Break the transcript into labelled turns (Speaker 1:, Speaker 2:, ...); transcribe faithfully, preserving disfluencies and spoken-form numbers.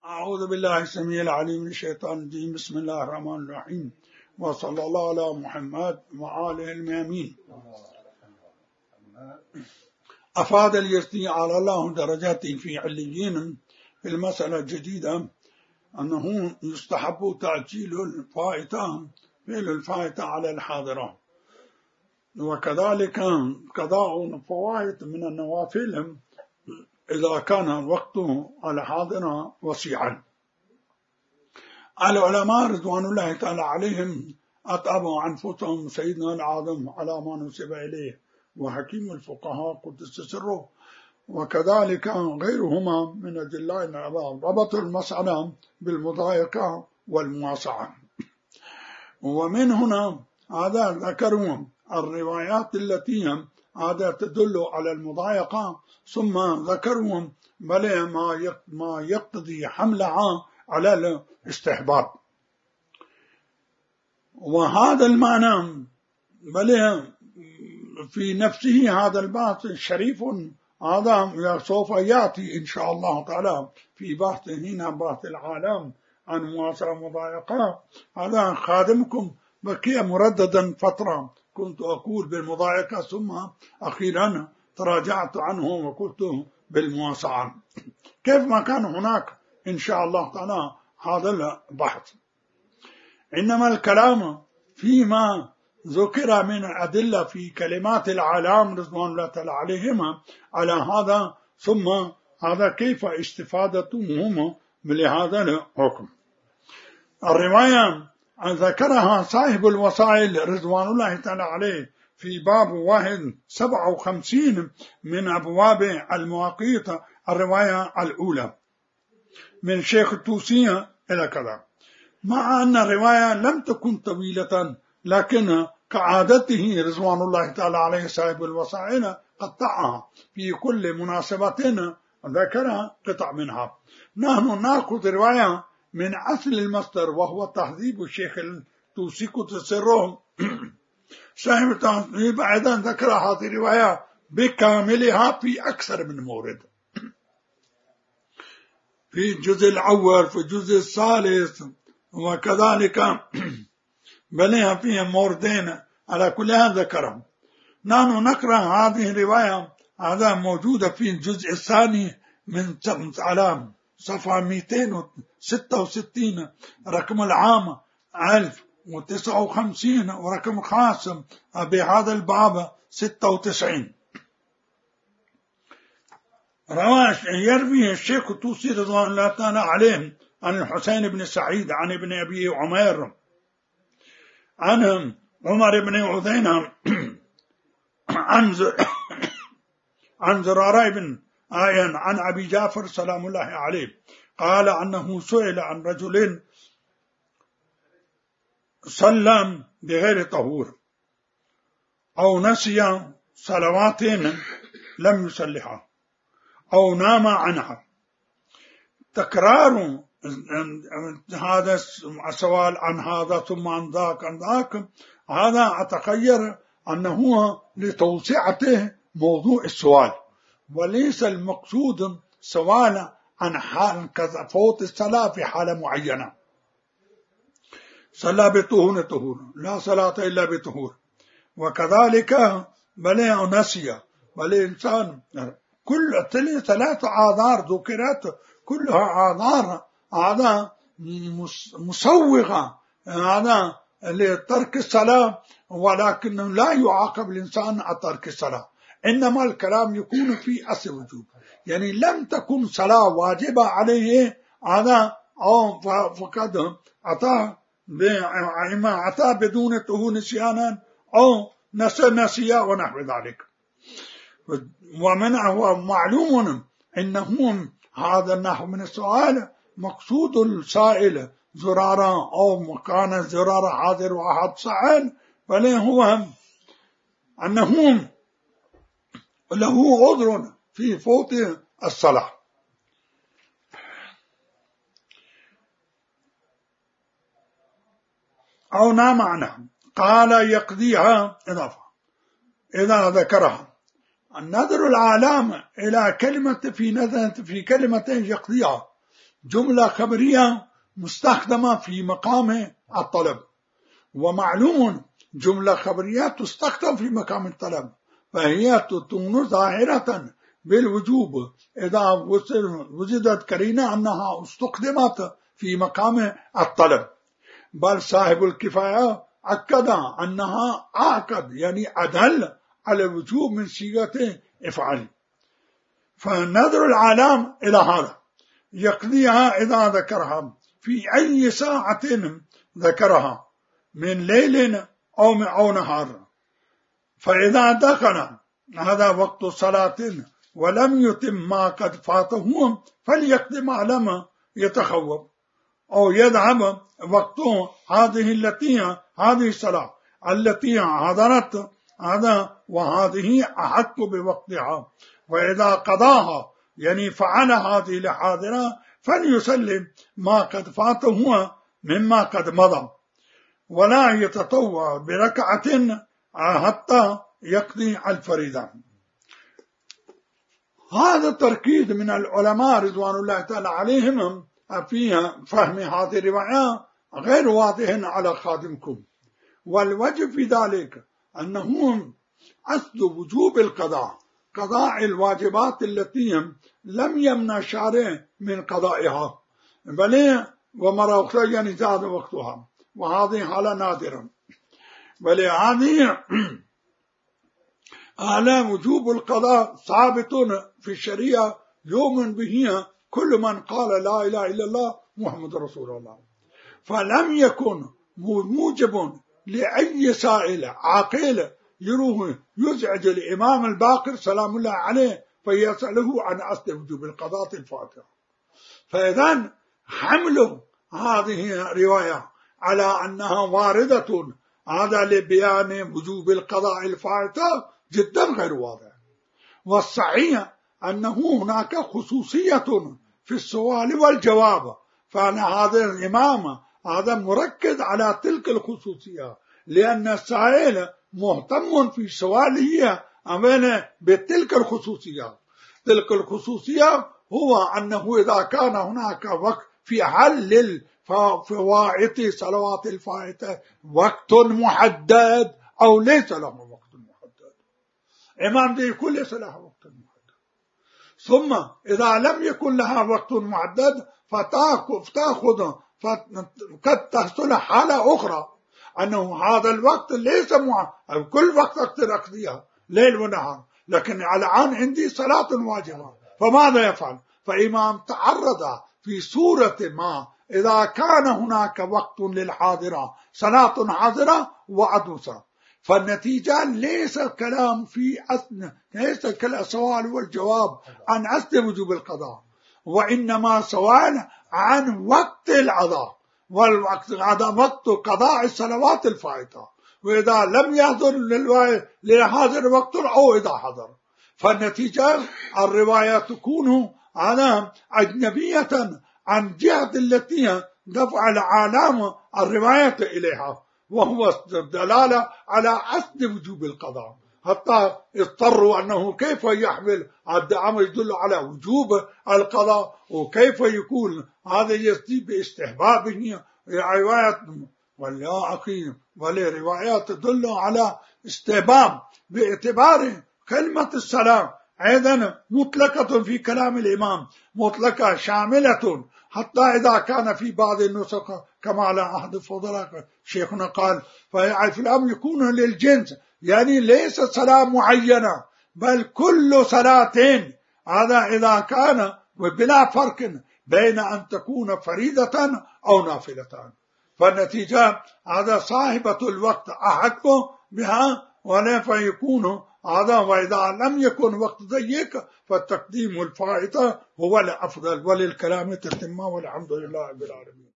Speaker 1: أعوذ بالله السميع العليم من الشيطان الرجيم. بسم الله الرحمن الرحيم، وصلى الله على محمد وآله الميامين. أفاد اليزدي على الله درجات في عليين في المسألة الجديدة أنه يستحب تعجيل الفائتة فعل الفائتة على الحاضرة، وكذلك قضاء الفوائت من النوافل إذا كان الوقت على حاضرة وسيعا. العلماء رضوان الله تعالى عليهم أتعبوا أنفسهم سيدنا العظم على ما نسب إليه وحكيم الفقهاء قدس سره، وكذلك غيرهما من أدلاء العلماء ربطوا المسألة بالمضايقة والمواسعة. ومن هنا هذا ذكروا الروايات التي هذا تدل على المضايقة، ثم ذكروا بل ما يقتضي حملها على الاستحباب. وهذا المعنى بل في نفسه هذا البحث شريف، هذا سوف يأتي إن شاء الله تعالى في بحث هنا بحث العالم عن مواساة مضايقة. هذا خادمكم بقي مرددا فترة كنت أقول بالمضايقة، ثم أخيرا تراجعت عنه وقلت بالمواساة، كيف ما كان هناك إن شاء الله تعالى هذا البحث. إنما الكلام فيما ذكر من أدلة في كلمات العالم رضوان الله تعالى عليهما على هذا، ثم هذا كيف استفادتهم من هذا الحكم. الرواية ذكرها صاحب الوسائل رضوان الله تعالى عليه في باب واحد سبعة وخمسين من أبواب المواقيت، الرواية الأولى من شيخ التوسي إلى كذا، مع أن الرواية لم تكن طويلة، لكن كعادته رضوان الله تعالى عليه صاحب الوسائل قطعها في كل مناسبة ذكر قطع منها. نحن نأخذ رواية من أصل المصدر وهو تهذيب الشيخ التوسي قدس سره. صاحب التهذيب أيضا ذكر هذه الرواية بكاملها في أكثر من مورد، في الجزء الأول في الجزء الثالث، وكذلك بلها فيها موردين على كل هذا ذكرهم. نحن نقرأ هذه الرواية، هذا موجودة في الجزء الثاني من على صفحة مئتين وستة وستين، رقم العام ألف وتسعة وخمسين، ورقم خاص بهذا الباب ستة وتسعين. رواش يروي الشيخ التوسي رضوان الله تعالى عليه عن الحسين بن سعيد عن ابن أبي عمير عن عمر بن عثينة عن عن زرارة بن آيان عن أبي جعفر سلام الله عليه قال أنه سئل عن رجل صلى بغير طهور أو نسي صلوات لم يصلها أو نام عنها. تكرار هذا السؤال عن هذا ثم عن ذاك عن ذاك، هذا أتخير أنه لتوسعته موضوع السؤال، وليس المقصود سؤال عن حال كذا فوت الصلاة في حالة معينة، صلاة بطهور طهور لا صلاة إلا بطهور، وكذلك بل نسي بل إنسان، كل ثلاث آثار ذكرت كلها آثار هذا مسوغة هذا لترك الصلاة، ولكن لا يعاقب الإنسان على ترك الصلاة، إنما الكلام يكون في أصل وجوب، يعني لم تكن صلاة واجبة عليه هذا أو فقد أتى إما أتى بدون طهور نسيانا أو نسي نسيا ونحو ذلك. ومن هو معلوم إنهم هذا النحو من السؤال مقصود السائل زرارة أو مكان زرارة حاضر وأحد سائل، بل هو أنه له عذر في فوت الصلاة. أو نام عنها قال يقضيها إضافة إذا ذكرها. النظر العالم إلى كلمة في نظر في كلمة يقضيها جملة خبرية مستخدمة في مقام الطلب، ومعلوم جملة خبرية تستخدم في مقام الطلب، فهي تكون ظاهرة بالوجوب إذا وجدت قرينة أنها استخدمت في مقام الطلب. بل صاحب الكفاية أكد أنها أعقد يعني أدل على الوجوب من صيغة افعل. فنظر العالم إلى هذا يقضيها إذا ذكرها في أي ساعة ذكرها من ليل أو أو نهار، فإذا دخل هذا وقت صلاة ولم يتم ما قد فاته فليقضي ما لم يتخوف، أو يذهب وقت هذه التي هذه الصلاة التي حضرت هذا وهذه أحق بوقتها، وإذا قضاها يعني فعل هذه الحاضرة فليسلم ما قد فاته مما قد مضى، ولا يتطوع بركعة حتى يقضي الفريضة. هذا التركيز من العلماء رضوان الله تعالى عليهم في فهم هذه الرواية غير واضح على خادمكم، والوجه في ذلك أنه أصل وجوب القضاء قضاء الواجبات التي لم يمنع الشارع من قضائها، بل ومرة أخرى يعني زاد وقتها، وهذه حالة نادرة. بل هذه على وجوب القضاء ثابت في الشريعة يؤمن به كل من قال لا إله إلا الله محمد رسول الله، فلم يكن موجب لأي سائل عاقل يروه يزعج الإمام الباقر سلام الله عليه فيسأله عن أصل وجوب القضاء الفاتحة. فإذا حمل هذه الرواية على أنها واردة هذا لبيان وجوب القضاء الفاتحة جدا غير واضح. والصحيح أنه هناك خصوصية في السؤال والجواب، فأن هذا الإمام هذا مركز على تلك الخصوصية، لأن السائل مهتم في سؤاله أمانة بتلك الخصوصية. تلك الخصوصية هو أنه إذا كان هناك وقت في حل فوائت صلوات الفائتة وقت محدد أو ليس له وقت محدد، إمام دي يقول ليس لها وقت محدد. ثم إذا لم يكن لها وقت محدد فتأخذ فقد تحصل حالة أخرى أنه هذا الوقت ليس مع كل وقت أقدر أقضيها ليل ونهار، لكن الآن عندي صلاة واجبة، فماذا يفعل؟ فإمام تعرض في سورة ما إذا كان هناك وقت للحاضرة صلاة حاضرة وعدوسة، فالنتيجة ليس الكلام في أثناء ليس السؤال والجواب عن أصل وجوب القضاء، وإنما سؤال عن وقت القضاء، والوقت وقت قضاء الصلوات الفائتة، وإذا لم يحضر لهذا الوقت أو إذا حضر، فالنتيجة الرواية تكون على أجنبية عن جهة التي دفع العالم الرواية إليها، وهو الدلالة على أصل وجوب القضاء، حتى اضطروا أنه كيف يحمل الدعم يدل على وجوب القضاء، وكيف يكون هذا يزيد باستحبابه روايات ولا أخي ولا روايات تدل على استحباب، باعتبار كلمة السلام أيضا مطلقة في كلام الإمام، مطلقة شاملة، حتى إذا كان في بعض النسخ كما على أحد الفضلاء شيخنا قال ففي الأمر يكون للجنس، يعني ليس صلاة معينة بل كل صلاتين، هذا إذا كان وبلا فرق بين أن تكون فريضة أو نافلة، فالنتيجة هذا صاحبة الوقت أحق بها، ولا فيكون هذا، وإذا لم يكن وقت ضيق فالتقديم الفائتة هو الأفضل، وللكلام تتم، والحمد لله رب العالمين.